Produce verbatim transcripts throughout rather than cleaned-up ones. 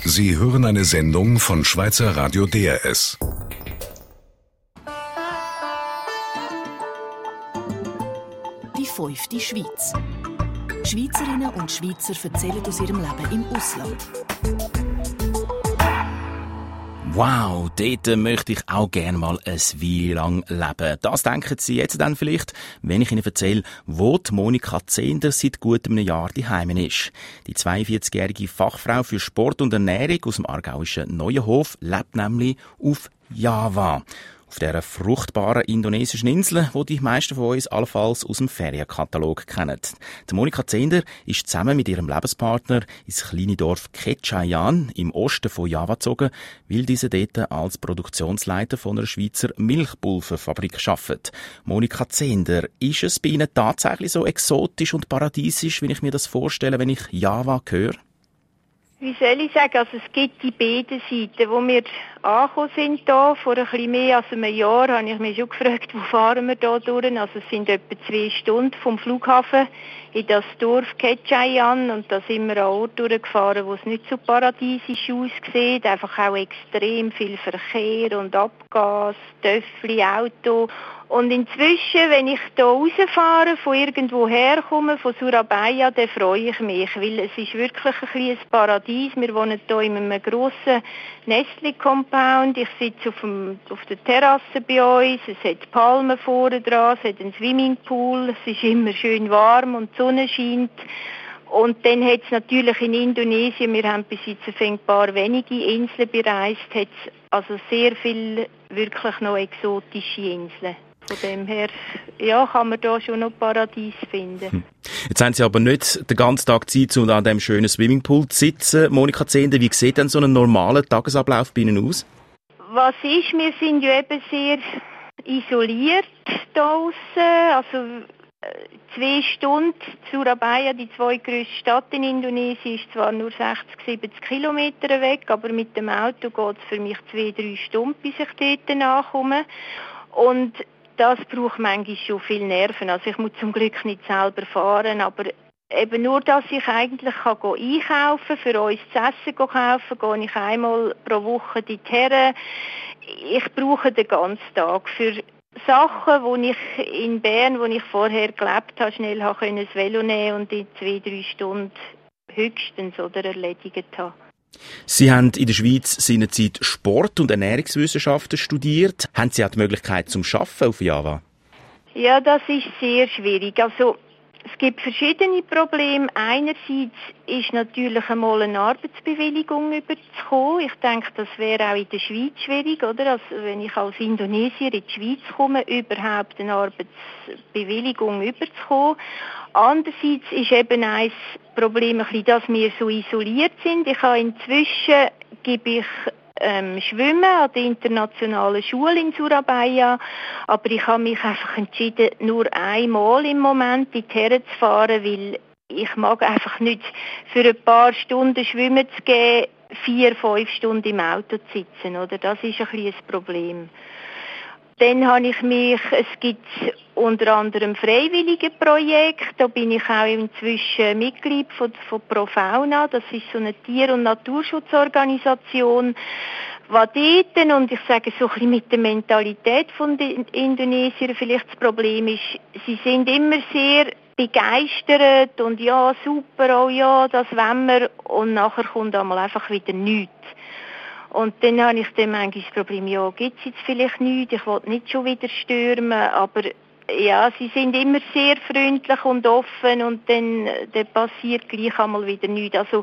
Sie hören eine Sendung von Schweizer Radio D R S. Die fünfte Schweiz. Schweizerinnen und Schweizer erzählen aus ihrem Leben im Ausland. Wow, dort möchte ich auch gerne mal ein Weile lang leben. Das denken Sie jetzt dann vielleicht, wenn ich Ihnen erzähle, wo die Monika Zehnder seit gut einem Jahr daheim ist. Die zweiundvierzigjährige Fachfrau für Sport und Ernährung aus dem aargauischen Neuenhof lebt nämlich auf Java. Auf dieser fruchtbaren indonesischen Insel, die die meisten von uns allenfalls aus dem Ferienkatalog kennen. Die Monika Zehnder ist zusammen mit ihrem Lebenspartner ins kleine Dorf Kecayan im Osten von Java gezogen, weil diese dort als Produktionsleiter von einer Schweizer Milchpulverfabrik arbeitet. Monika Zehnder, ist es bei Ihnen tatsächlich so exotisch und paradiesisch, wie ich mir das vorstelle, wenn ich Java höre? Wie soll ich sagen, also es gibt die beiden Seiten. Wo wir angekommen sind, hier, vor ein bisschen mehr als einem Jahr, habe ich mich schon gefragt, wo fahren wir hier durch. Also es sind etwa zwei Stunden vom Flughafen in das Dorf Kecayan und da sind wir an Ort durchgefahren, wo es nicht so paradiesisch aussieht. Einfach auch extrem viel Verkehr und Abgas, Töffli, Auto. Und inzwischen, wenn ich hier rausfahre, von irgendwo herkomme, von Surabaya, dann freue ich mich, weil es ist wirklich ein kleines Paradies. Wir wohnen hier in einem grossen Nestli-Compound. Ich sitze auf, dem, auf der Terrasse bei uns. Es hat Palmen vorne dran, es hat einen Swimmingpool. Es ist immer schön warm und die Sonne scheint. Und dann hat es natürlich in Indonesien, wir haben bis jetzt ein paar wenige Inseln bereist, hat es also sehr viel wirklich noch exotische Inseln. Von dem her, ja, kann man da schon noch Paradies finden. Hm. Jetzt haben Sie aber nicht den ganzen Tag Zeit, um an diesem schönen Swimmingpool zu sitzen. Monika Zehnder, wie sieht denn so ein normaler Tagesablauf bei Ihnen aus? Was ist, wir sind ja eben sehr isoliert da draussen. Also zwei Stunden, Surabaya, die zweitgrößte Stadt in Indonesien, ist zwar nur sechzig, siebzig Kilometer weg, aber mit dem Auto geht es für mich zwei, drei Stunden, bis ich dort nachkomme. Und das braucht manchmal schon viel Nerven. Also ich muss zum Glück nicht selber fahren, aber eben nur, dass ich eigentlich kann einkaufen kann, für uns zu essen kaufen, gehe ich einmal pro Woche dorthin. Ich brauche den ganzen Tag für Sachen, wo ich in Bern, wo ich vorher gelebt habe, schnell habe können das Velo nehmen und in zwei, drei Stunden höchstens oder erledigt habe. Sie haben in der Schweiz seinerzeit Sport- und Ernährungswissenschaften studiert. Haben Sie auch die Möglichkeit zum Arbeiten auf Java? Ja, das ist sehr schwierig. Also es gibt verschiedene Probleme. Einerseits ist natürlich einmal eine Arbeitsbewilligung überzukommen. Ich denke, das wäre auch in der Schweiz schwierig, oder? Also wenn ich als Indonesier in die Schweiz komme, überhaupt eine Arbeitsbewilligung überzukommen. Andererseits ist eben ein Problem, ein bisschen, dass wir so isoliert sind. Ich habe inzwischen gebe ich ähm, Schwimmen an der internationalen Schule in Surabaya, aber ich habe mich einfach entschieden, nur einmal im Moment dorthin zu fahren, weil ich mag einfach nicht für ein paar Stunden schwimmen zu gehen, vier, fünf Stunden im Auto zu sitzen, oder? Das ist ein bisschen ein Problem. Dann habe ich mich, es gibt unter anderem freiwillige Projekte, da bin ich auch inzwischen Mitglied von, von ProFauna, das ist so eine Tier- und Naturschutzorganisation, was dort, und ich sage so ein bisschen mit der Mentalität von den Indonesiern vielleicht das Problem ist, sie sind immer sehr begeistert und ja, super, oh ja, das wollen wir, und nachher kommt einmal einfach wieder nichts. Und dann habe ich dann manchmal das Problem, ja, gibt es jetzt vielleicht nichts, ich will nicht schon wieder stürmen, aber ja, sie sind immer sehr freundlich und offen und dann, dann passiert gleich einmal wieder nichts. Also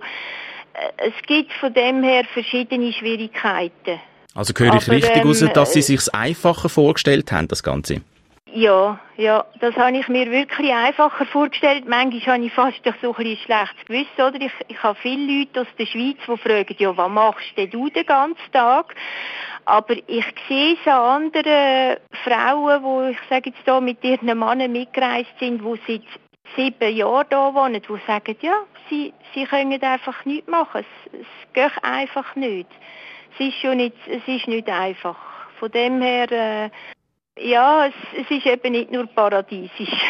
es gibt von dem her verschiedene Schwierigkeiten. Also höre ich aber, richtig ähm, raus, dass Sie sich einfacher vorgestellt haben, das Ganze? Ja, ja, das habe ich mir wirklich einfacher vorgestellt. Manchmal habe ich fast doch so ein bisschen schlechtes Gewissen, oder? Ich, ich habe viele Leute aus der Schweiz, die fragen, ja, was machst denn du den ganzen Tag? Aber ich sehe es an anderen Frauen, die, ich sage jetzt hier, mit ihren Männern mitgereist sind, die seit sieben Jahren da wohnen, die sagen, ja, sie, sie können einfach nichts machen. Es, es geht einfach nicht. Es ist schon nicht, es ist nicht einfach. Von dem her, äh, ja, es, es ist eben nicht nur paradiesisch.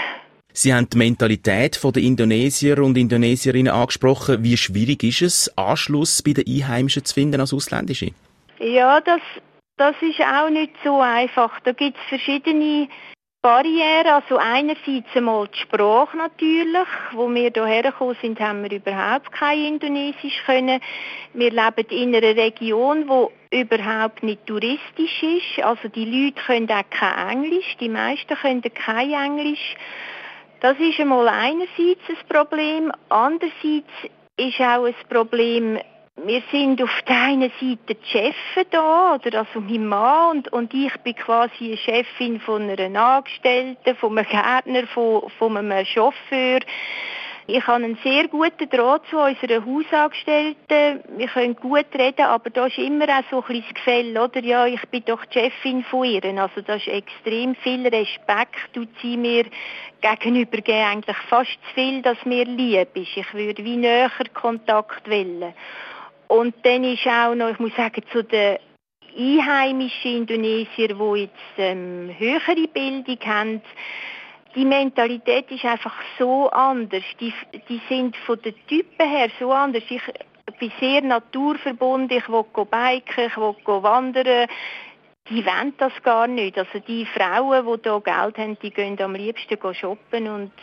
Sie haben die Mentalität der Indonesier und Indonesierinnen angesprochen. Wie schwierig ist es, Anschluss bei den Einheimischen zu finden als Ausländische? Ja, das, das ist auch nicht so einfach. Da gibt es verschiedene Barrieren. Also einerseits einmal die Sprache natürlich. Wo wir hierher gekommen sind, haben wir überhaupt kein Indonesisch können. Wir leben in einer Region, die überhaupt nicht touristisch ist. Also die Leute können auch kein Englisch. Die meisten können kein Englisch. Das ist einmal einerseits ein Problem. Andererseits ist auch ein Problem, wir sind auf der einen Seite die Chefin da, oder also mein Mann, und, und ich bin quasi eine Chefin von einer Angestellten, von einem Gärtner, von, von einem Chauffeur. Ich habe einen sehr guten Draht zu unserer Hausangestellten. Wir können gut reden, aber da ist immer auch so ein bisschen das Gefälle, oder? Ja, ich bin doch die Chefin von ihr. Also das ist extrem viel Respekt, tut sie mir gegenüber geben, eigentlich fast zu viel, dass mir lieb ist. Ich würde wie näher Kontakt wollen. Und dann ist auch noch, ich muss sagen, zu den einheimischen Indonesier, die jetzt ähm, höhere Bildung haben, die Mentalität ist einfach so anders. Die, die sind von den Typen her so anders. Ich bin sehr naturverbunden, ich will biken, ich will wandern. Die wollen das gar nicht. Also die Frauen, die hier Geld haben, die gehen am liebsten shoppen. Und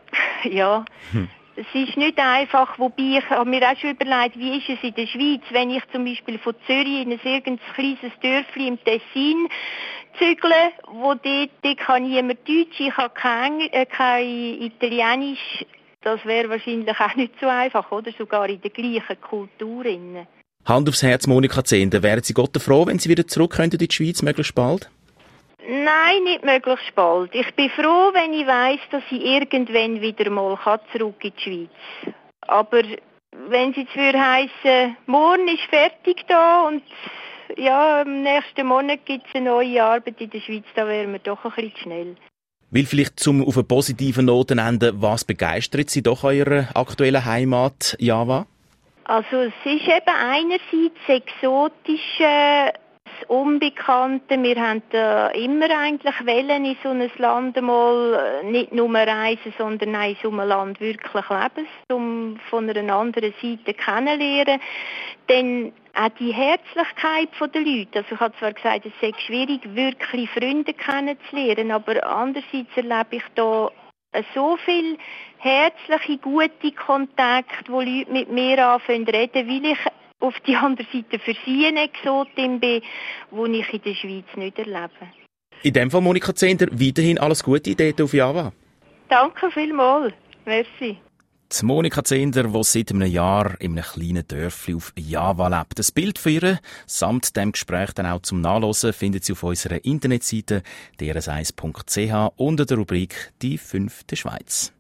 ja, hm. Es ist nicht einfach, wobei ich habe mir auch schon überlegt, wie ist es in der Schweiz, wenn ich zum Beispiel von Zürich in ein irgendein kleines Dörfli im Tessin zügle, wo dort, dort kann niemand Deutsch, ich habe kein, äh, kein Italienisch, das wäre wahrscheinlich auch nicht so einfach, oder? Sogar in der gleichen Kultur. Hand aufs Herz, Monika Zehnder, wären Sie Gott froh, wenn Sie wieder zurück könnten in die Schweiz, möglichst bald? Nein, nicht möglichst bald. Ich bin froh, wenn ich weiss, dass ich irgendwann wieder mal zurück in die Schweiz. Aber wenn es jetzt würde heissen, morgen ist fertig da und ja, im nächsten Monat gibt es eine neue Arbeit in der Schweiz, da wären wir doch ein bisschen schnell. Weil vielleicht zum auf einen positiven Noten enden, was begeistert Sie doch an Ihrer aktuellen Heimat Java? Also es ist eben einerseits exotische, das Unbekannte. Wir haben da immer eigentlich wollen in so ein Land mal nicht nur reisen, sondern auch in so einem Land wirklich leben, um von einer anderen Seite kennenzulernen. Dann auch die Herzlichkeit der Leute. Also ich habe zwar gesagt, es sei schwierig, wirklich Freunde kennenzulernen, aber andererseits erlebe ich da so viel herzliche, gute Kontakte, wo Leute mit mir anfangen zu reden, weil ich auf die andere Seite für sie eine Exotin bin, die ich in der Schweiz nicht erlebe. In dem Fall, Monika Zehnder, weiterhin alles Gute dort auf Java. Danke vielmals. Merci. Die Monika Zehnder, die seit einem Jahr in einem kleinen Dörfli auf Java lebt. Das Bild von ihr, samt dem Gespräch dann auch zum Nachlesen, findet Sie auf unserer Internetseite d r s eins punkt c h unter der Rubrik «Die fünfte Schweiz».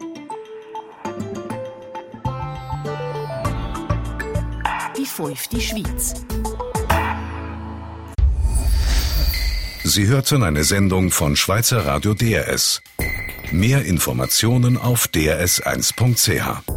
Die fünfte Schweiz. Sie hörten eine Sendung von Schweizer Radio D R S. Mehr Informationen auf d r s eins punkt c h.